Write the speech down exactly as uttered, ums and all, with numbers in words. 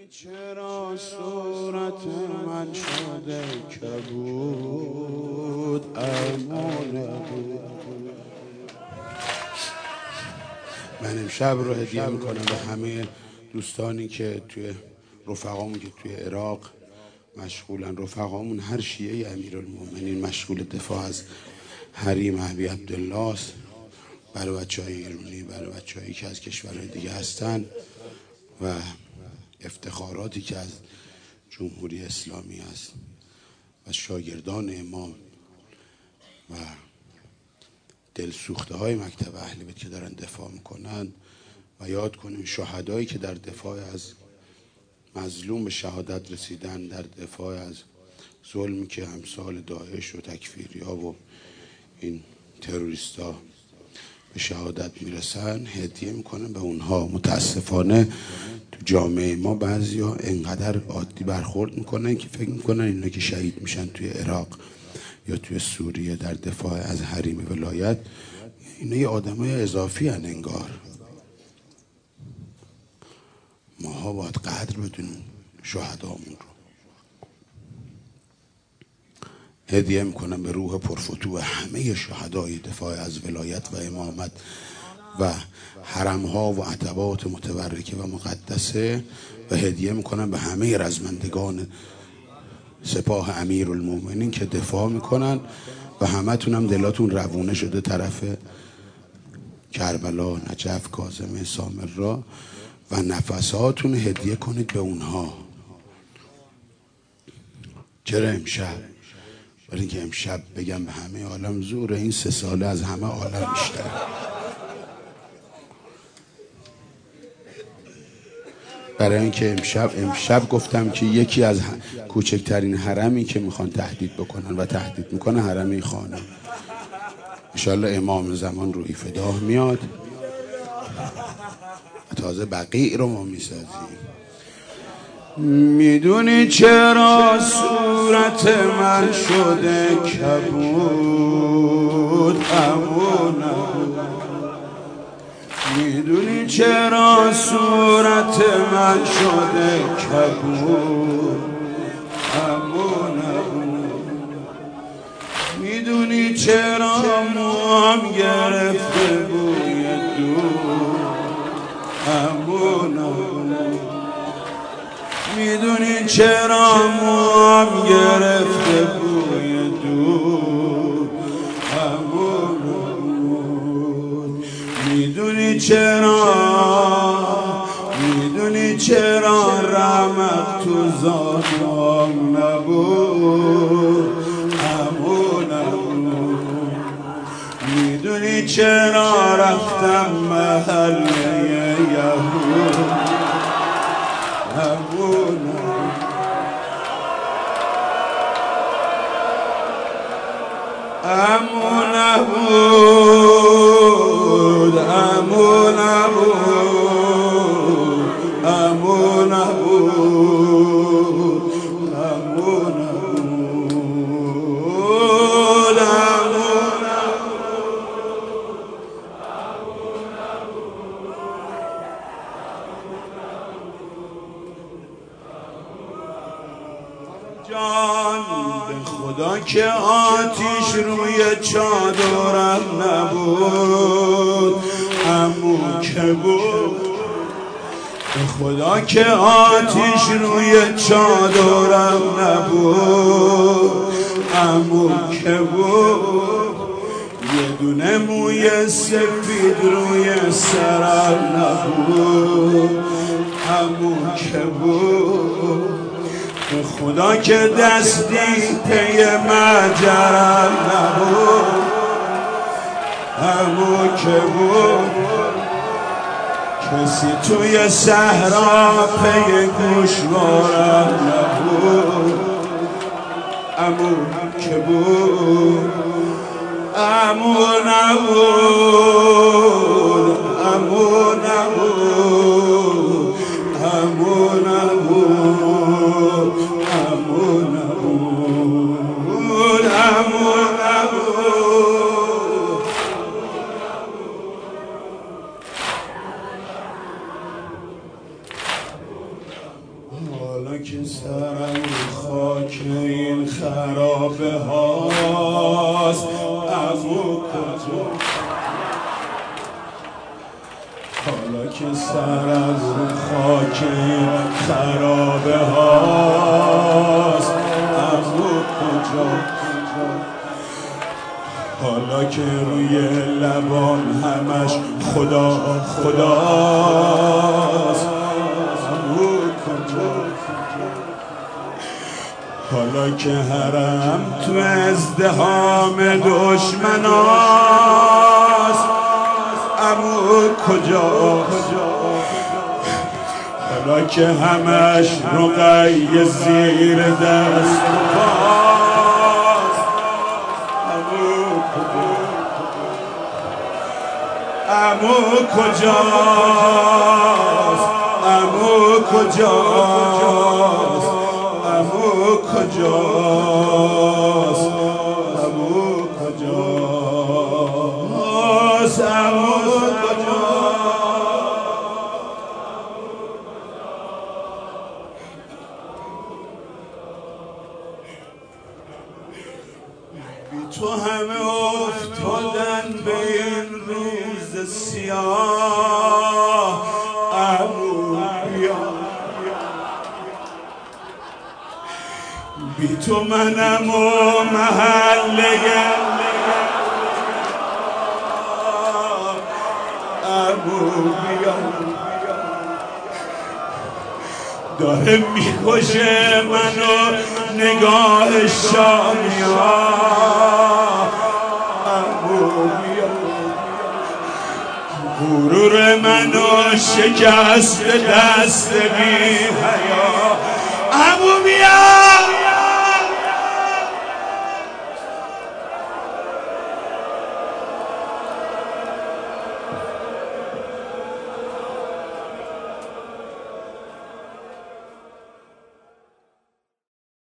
چرا صورت من شده کبود امانه بود. من امشب رو هدیه میکنم به همه دوستانی که توی رفقامون که توی عراق مشغولن. رفقامون هر شیعه امیرالمومنین مشغول دفاع از حریم ابی عبدالله است، برای بچهای ایرانی، برای بچه‌هایی که از کشورهای دیگه هستن و افتخاراتی که از جمهوری اسلامی است و شاگردان امام و دلسوخته های مکتب اهل بیت که دارن دفاع میکنن و یاد کنیم شهدایی که در دفاع از مظلوم به شهادت رسیدن، در دفاع از ظلمی که امثال داعش و تکفیری ها و این تروریست ها به شهادت میرسن هدیه میکنن به اونها. متاسفانه تو جامعه ما بعضی ها انقدر عادی برخورد میکنن که فکر میکنن اینا که شهید میشن توی عراق یا توی سوریه در دفاع از حریم ولایت اینا یه آدمای اضافی هن انگار. ماها باید قدر بدونیم شهدامون رو. هدیه میکنم به روح پرفتوح همه شهدای دفاع از ولایت و امامت و حرمها و عتبات متبرکه و مقدسه و هدیه میکنم به همه رزمندگان سپاه امیرالمومنین که دفاع میکنن و همه تونم دلاتون روونه شده طرف کربلا، نجف، کاظمه، سامرا و نفساتون هدیه کنید به اونها. چرا امشب؟ برای اینکه امشب بگم به همه عالم زور این سه ساله از همه عالم بیشتره. برای اینکه امشب امشب گفتم که یکی از کوچکترین حرمی که میخوان تهدید بکنن و تهدید میکنه حرمی خانه. انشالله امام زمان روی فداه میاد، تازه بقیع رو ما میسازیم. میدونی چرا صورت من شده کبود امونه؟ میدونی چرا صورت من شده کبود امونه؟ میدونی چرا موام گرفته بوی دور امونه؟ میدونی چرا موام گرفته بوی دور همون؟ میدونی چرا میدونی چرا رحمت تو ذاتم نبود همون؟ میدونی چرا رفتم محله یهود امونه؟ امونه بود امونه بود امونه بود امونه بود امونه جان به خدا که آتیش روی چادرم نبود عمو که بود. به خدا که آتیش روی چادرم نبود عمو که بود. یه دونه موی سفید روی سرم نبود عمو که بود. به خدا که دستی پی مجرم نبود همو که بود. کسی توی صحرا پی گوشوارم نبود همو که بود. همو نبود همو نبود همو نبود همو نبود همو نبود. که سرم خاک این خرابه هاست عمو کجا حالا که سرم خاک این خرابه هاست عمو کجا حالا که روی لبان همش خدا خداست عمو کجا حالا که حرم تو ازدحام دشمناست عمو کجا حالا که همش رقیه زیر دست پاست عمو کجا عمو کجاست عمو کجاست عمو کجاست عمو کجاست عمو بی تو همه افتادن به این روز سیاه عمو بیا بی تو منم و محله عمو بیا داره میکشه منو نگاه شامیا عمو بیا غرور منو شکست دست بی حیا عمو بیا